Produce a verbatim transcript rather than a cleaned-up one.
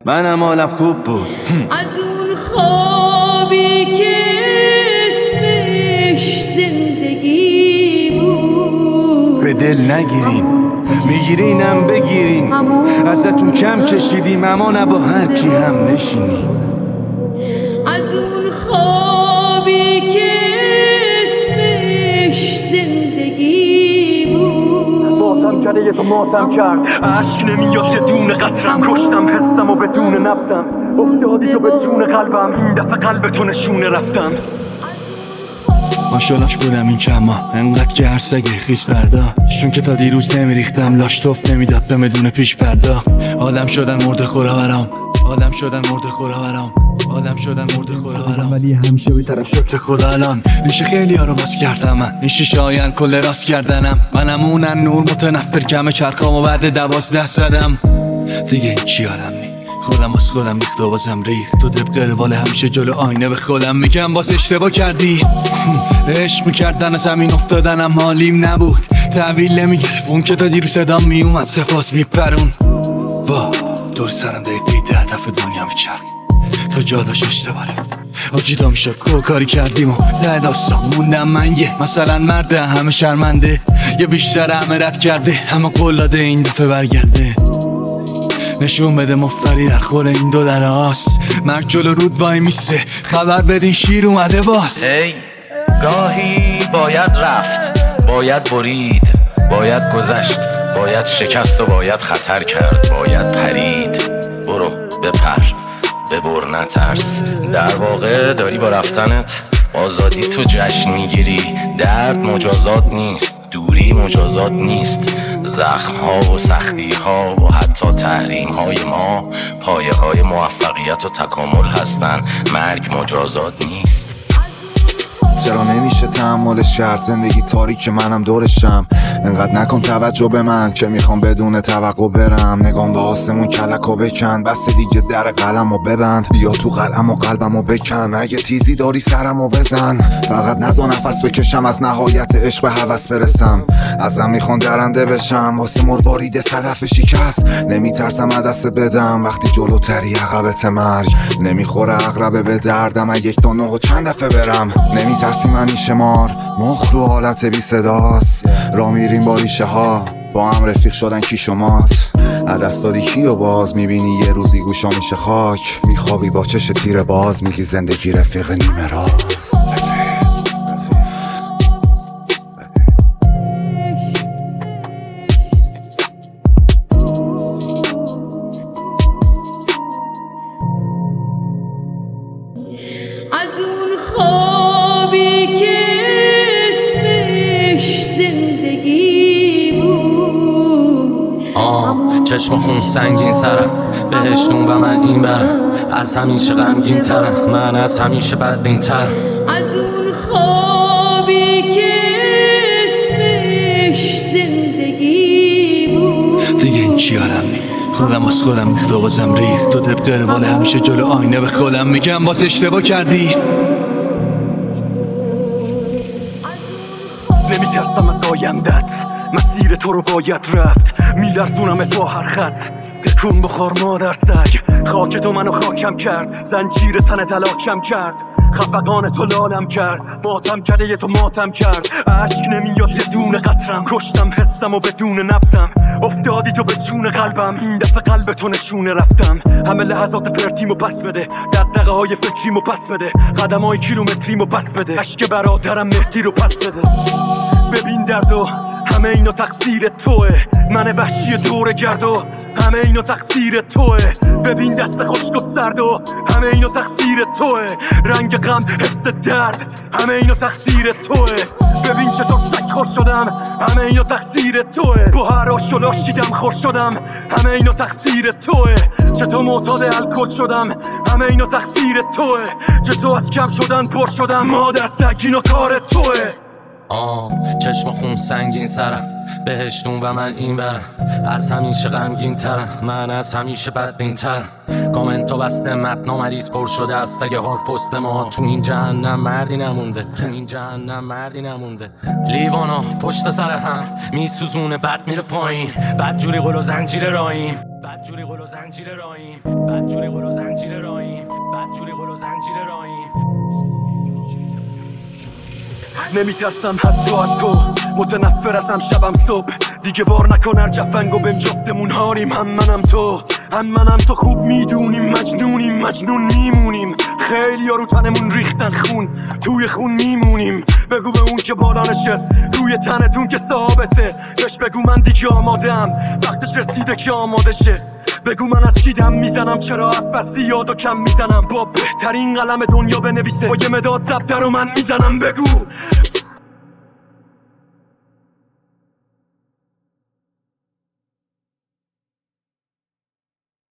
منم حالم خوب بود. از اون خوابی که اسمش زندگی بود به دل نگیرین، میگیرینم بگیرین، ازتون کم کشیدیم اما نه با هر کی هم نشینیم. از اون خوابی که اسمش زندگی بود ماتم کرده یه تو ماتم کرد، عشق نمیاد یه دونه قطرم، کشتم حسم و بدون نبضم، افتادی تو به جون قلبم، این دفعه قلب تو نشونه رفتم. ماشالاش بودم این چند ماه انقدر که هر سگه خیز فردا، چون که تا دیروز نمیریختم لاش توف نمیداد به مدونه پیش پرداخت. آدم شدن مرده خورا برام، آدم شدن مرده خورا برام، آدم شدن مرده خورا برام، ولی همیشه بی‌طرف شکر خدا. الان ریشه خیلی ها رو باز کردم، من این شیشه هاین کل راست کردنم، منم اونن نور متنفر کم چرخام و بعد دوازده زدم دیگه این چی آدم نی، خودم باز خودم ریخت و بازم ریخت تو طبق روال همیشه جلو آینه به خودم میگم باز اشتباه کردی. عشق میکردن از همین افتادنم حالیم نبود، تحویل نمیگرفت اون که تا دیرو صدام میومد سپاس میپرون. وا دور سرم دقیق پیده هدف دنیا میچرد تا جا داشت اشتباه رفت آجی تا میشه کو کاری کردیم و در داستان موندم من یه مثلا مرده همه شرمنده، یه بیشتر همه رد کرده همه قول داده این دفعه برگرده، نشون بده مفتری در خور این دو در هاست، مرگ جلو رود وای میسته خبر بدین شیر اومده باز. هی گاهی باید رفت، باید برید، باید گذشت، باید شکست و باید خطر کرد، باید پرید. برو بپر ببر نترس، در واقع داری با رفتنت آزادی تو جشن میگیری. درد مجازات نیست، دوری مجازات نیست، زخم ها و سختی ها و حتی تحریم های ما پایه های موفقیت و تکامل هستن. مرگ مجازات نیست. چرا نمیشه تحملش کرد؟ زندگی تاریک منم دورشم، انقدر نکن توجه به من که میخوام بدون توقع برم، نگام به آسمون کلکو بکن، بس دیگه در قلمو ببند، بیا تو قلم و قلبمو بکن، اگه تیزی داری سرمو بزن، فقط نزا نفس بکشم از نهایت عشق به هوس برسم، ازم میخوان درنده بشم واسه مروارید صدف شکست، نمیترسم دست بدم وقتی جلوتری عقبت مرگ، نمیخوره عقربه به دردم اگه یک تا نه و چند دفعه برم، نمیترسم منی شمار مخ رو حالت بی صداست، را میریم با ریشه ها با هم رفیق شدن کی شمات، عدست دادی کی و باز میبینی یه روزی گوشا میشه خاک، میخوابی با چش تیر باز میگی زندگی رفیق نیمه راز. از اون خوابی که اسمش زندگی بود آه چشم خون سنگین سرم، بهش نون و من این برم، از همیشه غمگین ترم، من از همیشه بدبین ترم. از اون خوابی که اسمش زندگی بود دیگه این چی آدم نی، خودم باز خودم ریخت و بازم ریخت تو طبق روال همیشه جلو آینه به خودم میگم باز اشتباه کردی. نمیترسم از آیندت، مسیر تو رو باید رفت، میلرزونمت با هر خط، تکون بخور مادر سگ، خاک تو منو خاکم کرد، زنجیر تن تلاکم کرد، خفقان تو لالم کرد، ماتم کرده یه تو ماتم کرد، عشق نمیاد یه دونه قطرم، کشتم حسم و بدون نبضم، افتادی تو به جون قلبم، این دفعه قلب تو نشونه رفتم، همه لحظات پرتیمو پس بده، دقدقه های فکریمو پس بده، قدم های کیلومتریمو پس بده، عشق برادرم مهدی رو پس بده. ببین دردو همه اینو تقصیر توه، من وحشی دور گردو همه اینو تقصیر توه، ببین دست خشک و سردو همه اینو تقصیر توه، رنگ غم حس درد همه اینو تقصیر توه، ببین چطور سگ خور شدم همه اینو تقصیر توه، با هر آش و لاشیدم خور شدم همه اینو تقصیر توه، چطور معتاد الکل شدم همه اینو تقصیر توه، چطور از کم شدن پر شدم مادر سگ اینو کار توه. آه چشم خون سنگین سرم، بهشتون و من این برم. از همیشه غمگین ترم، من از همیشه بدبین ترم. کامنتو بسته متنا مریض پر شده از سگ هار پست ما. تو این جهنم مردی نمونده، تو این جهنم مردی نمونده. لیوانا پشت سر هم میسوزونه بد میره پایین. بدجوری قل و زنجیر راییم، بدجوری قل و زنجیر راییم، بدجوری قل و زنجیر راییم، بدجوری قل و زنجیر راییم. نمیترسم حتی از تو، متنفر ازم شبم صبح. دیگه بار نکن هر جفنگو بهم جفتمون هاریم. هم منم تو هم منم تو خوب میدونیم مجنونیم، مجنون میمونیم. خیلی ها رو تنمون ریختن خون، توی خون میمونیم. بگو به اون که بالا نشست روی تنتون که ثابته، بهش بگو من دیگه آمادم، وقتش رسیده که آماده شه. بگو من از کی دم میزنم، چرا افسی یاد و کم میزنم. با بهترین قلم دنیا بنویسه، با یه مداد زبده رو من میزنم. بگو